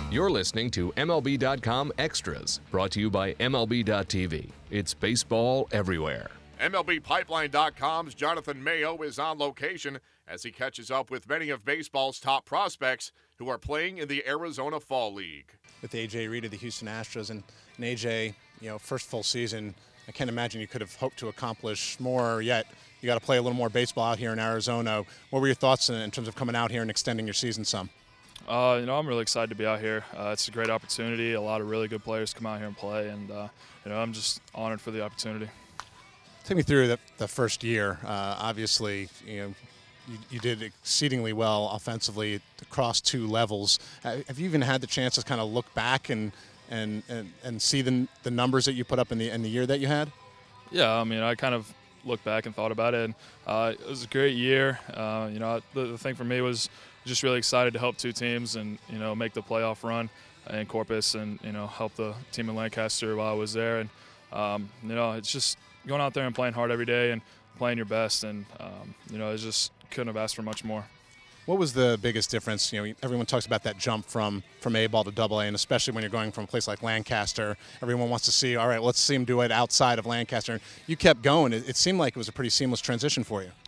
You're listening to MLB.com Extras, brought to you by MLB.tv. It's baseball everywhere. MLBpipeline.com's Jonathan Mayo is on location as he catches up with many of baseball's top prospects who are playing in the Arizona Fall League. With A.J. Reed of the Houston Astros, and A.J., first full season, I can't imagine you could have hoped to accomplish more yet. You got to play a little more baseball out here in Arizona. What were your thoughts in terms of coming out here and extending your season some? I'm really excited to be out here. It's a great opportunity. A lot of really good players come out here and play, and I'm just honored for the opportunity. Take me through the first year. Obviously, you did exceedingly well offensively across two levels. Have you even had the chance to kind of look back and see the numbers that you put up in the year that you had? Yeah, I kind of looked back and thought about it, and it was a great year. The thing for me was just really excited to help two teams and make the playoff run in Corpus and help the team in Lancaster while I was there. And it's just going out there and playing hard every day and playing your best, and I just couldn't have asked for much more. What was the biggest difference? Everyone talks about that jump from A-ball to AA, and especially when you're going from a place like Lancaster, everyone wants to see, all right, let's see him do it outside of Lancaster. You kept going. It seemed like it was a pretty seamless transition for you.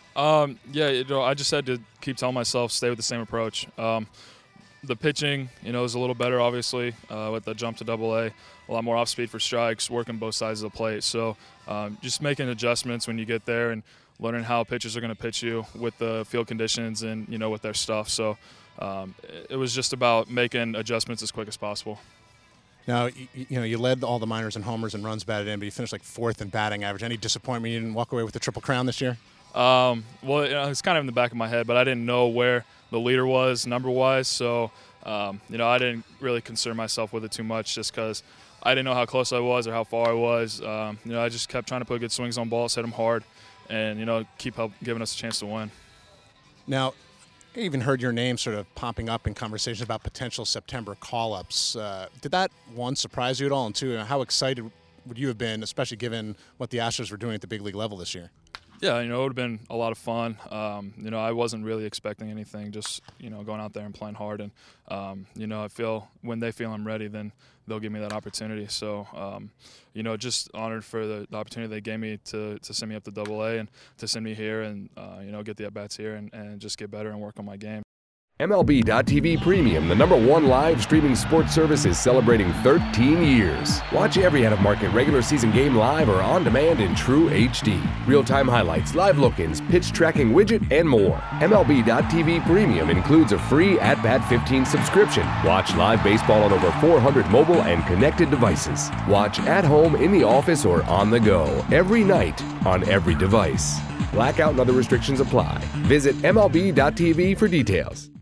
I just had to keep telling myself, stay with the same approach. The pitching, is a little better, obviously, with the jump to AA. A lot more off speed for strikes, working both sides of the plate. So just making adjustments when you get there and learning how pitchers are going to pitch you with the field conditions and, with their stuff. So it was just about making adjustments as quick as possible. Now, you led all the minors in homers and runs batted in, but you finished like fourth in batting average. Any disappointment you didn't walk away with the Triple Crown this year? It's kind of in the back of my head, but I didn't know where the leader was number-wise. So, I didn't really concern myself with it too much just because I didn't know how close I was or how far I was. I just kept trying to put good swings on balls, hit them hard, and, keep giving us a chance to win. Now, I even heard your name sort of popping up in conversations about potential September call-ups. Did that, one, surprise you at all? And two, how excited would you have been, especially given what the Astros were doing at the big league level this year? Yeah, it would have been a lot of fun. I wasn't really expecting anything, just, going out there and playing hard. And, I feel when they feel I'm ready, then they'll give me that opportunity. So, just honored for the opportunity they gave me to send me up to AA and to send me here and, get the at-bats here and just get better and work on my game. MLB.tv Premium, the #1 live streaming sports service, is celebrating 13 years. Watch every out-of-market regular season game live or on demand in true HD. Real-time highlights, live look-ins, pitch tracking widget, and more. MLB.tv Premium includes a free At-Bat 15 subscription. Watch live baseball on over 400 mobile and connected devices. Watch at home, in the office, or on the go, every night, on every device. Blackout and other restrictions apply. Visit MLB.tv for details.